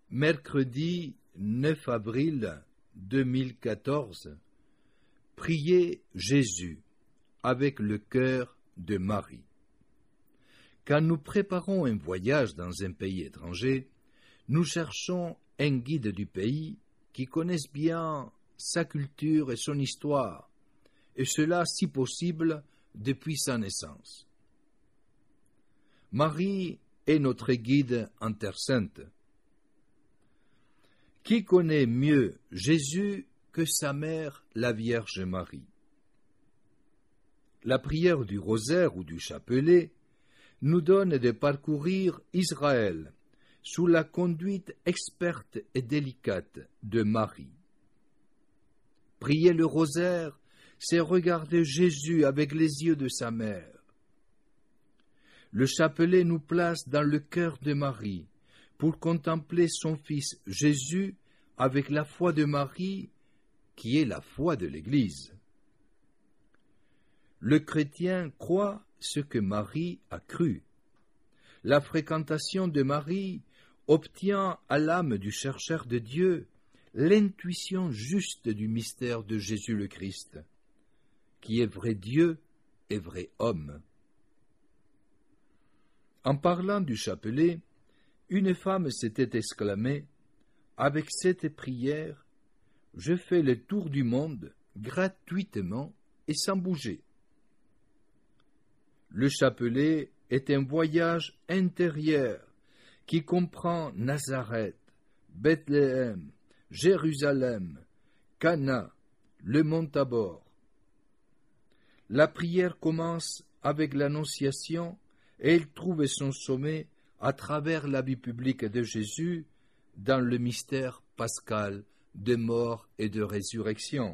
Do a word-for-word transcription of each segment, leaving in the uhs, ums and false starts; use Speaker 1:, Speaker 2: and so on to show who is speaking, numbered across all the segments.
Speaker 1: Mercredi neuf avril deux mille quatorze, priez Jésus avec le cœur de Marie. Quand nous préparons un voyage dans un pays étranger, nous cherchons un guide du pays qui connaisse bien sa culture et son histoire, et cela, si possible, depuis sa naissance. Marie est notre guide en Terre Sainte. Qui connaît mieux Jésus que sa mère, la Vierge Marie? La prière du rosaire ou du chapelet nous donne de parcourir Israël sous la conduite experte et délicate de Marie. Prier le rosaire, c'est regarder Jésus avec les yeux de sa mère. Le chapelet nous place dans le cœur de Marie pour contempler son Fils Jésus avec la foi de Marie, qui est la foi de l'Église. Le chrétien croit ce que Marie a cru. La fréquentation de Marie obtient à l'âme du chercheur de Dieu l'intuition juste du mystère de Jésus le Christ, qui est vrai Dieu et vrai homme. En parlant du chapelet, une femme s'était exclamée « Avec cette prière, je fais le tour du monde gratuitement et sans bouger. » Le chapelet est un voyage intérieur qui comprend Nazareth, Bethléem, Jérusalem, Cana, le mont Tabor. La prière commence avec l'Annonciation et elle trouve son sommet à travers la vie publique de Jésus dans le mystère pascal de mort et de résurrection.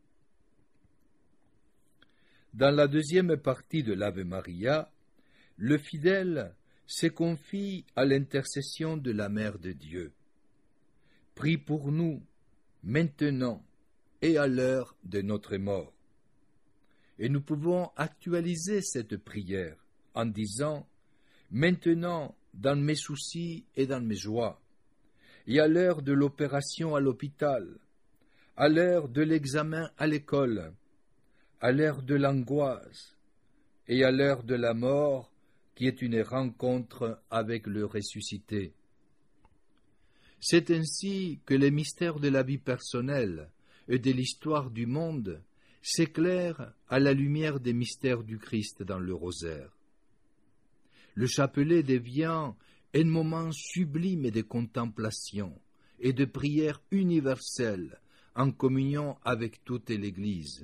Speaker 1: Dans la deuxième partie de l'Ave Maria, le fidèle se confie à l'intercession de la Mère de Dieu. Prie pour nous, maintenant et à l'heure de notre mort. Et nous pouvons actualiser cette prière en disant « Maintenant, dans mes soucis et dans mes joies, et à l'heure de l'opération à l'hôpital, à l'heure de l'examen à l'école, à l'heure de l'angoisse, et à l'heure de la mort, qui est une rencontre avec le ressuscité. » C'est ainsi que les mystères de la vie personnelle et de l'histoire du monde s'éclairent à la lumière des mystères du Christ dans le rosaire. Le chapelet devient un moment sublime de contemplation et de prière universelle en communion avec toute l'Église.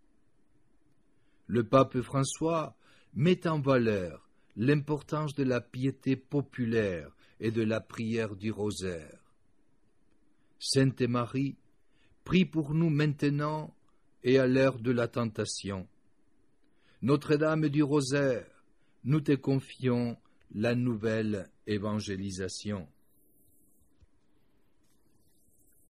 Speaker 1: Le pape François met en valeur l'importance de la piété populaire et de la prière du rosaire. Sainte Marie, prie pour nous maintenant et à l'heure de la tentation. Notre-Dame du rosaire, nous te confions la nouvelle évangélisation.